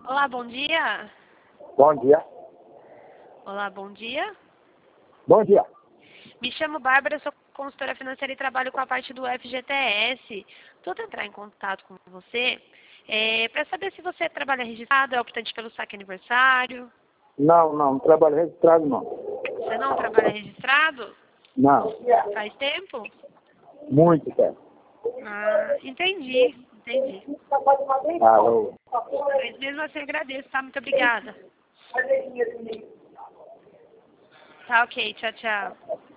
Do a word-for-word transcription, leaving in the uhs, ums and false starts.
Olá, bom dia. Bom dia. Olá, bom dia. Bom dia. Me chamo Bárbara, sou consultora financeira e trabalho com a parte do F G T S. Estou tentando entrar em contato com você é, para saber se você trabalha registrado, é optante pelo saque aniversário. Não, não, não trabalho registrado não. Você não trabalha registrado? Não. Faz tempo? Muito tempo. Ah, entendi, entendi. Alô. Mas mesmo assim agradeço, tá? Muito obrigada. Tá ok, tchau, tchau.